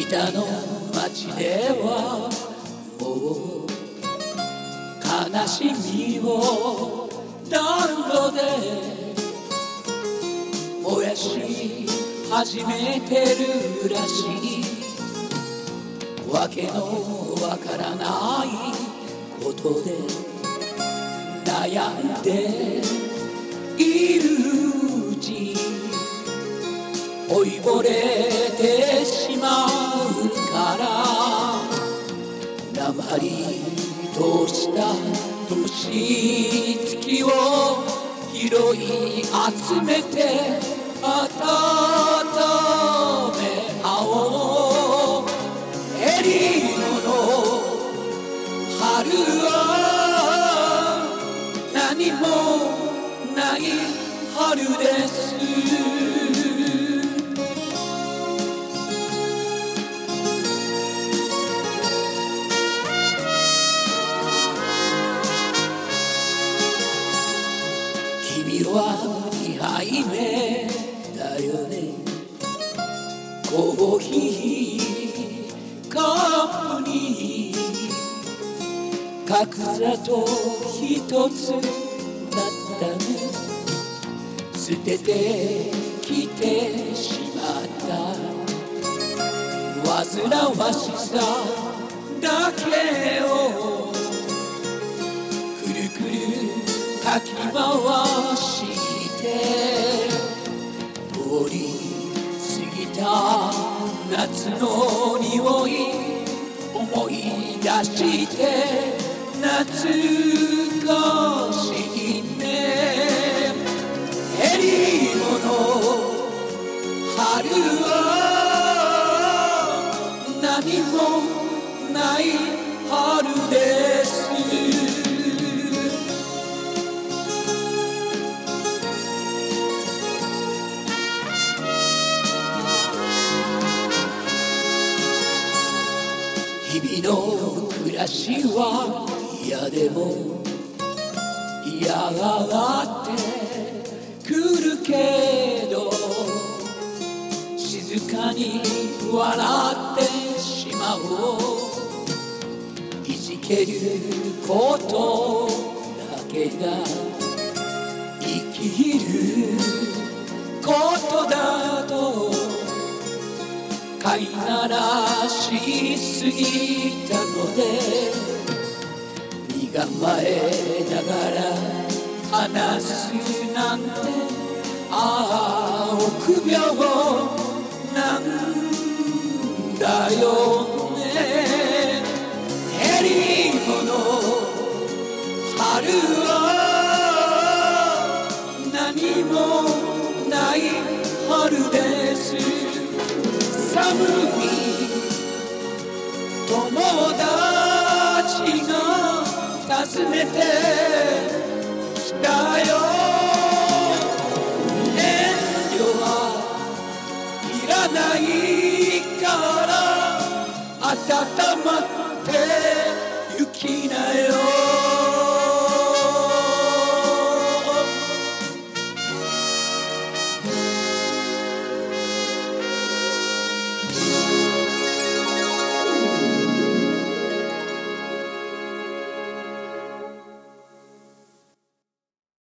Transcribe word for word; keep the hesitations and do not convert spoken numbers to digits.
北の街ではもう悲しみを暖炉で燃やし始めてるらしい。わけのわからないことで悩んでいるうち老いぼれてしまうから鉛とした年月を拾い集めて温め合おう。エリーノの春は何もない春です。君はにはいめだよね。コーヒーカップに角砂糖ひとつだったね。捨ててきてしまった煩わしさだけをくるくるかき回して通り過ぎた夏の匂い思い出して懐かしいね。エリーノの春は何もない春です。日々の暮らしは嫌でも嫌がってくるけど静かに笑ってしまおう。いじけることだけが生きることだと飼いならしすぎたので身構えながら話すなんてああ臆病なんだよね。エリーノの春は何もない春です。寒い友達が訪ねてきたよ。遠慮はいらないから温まって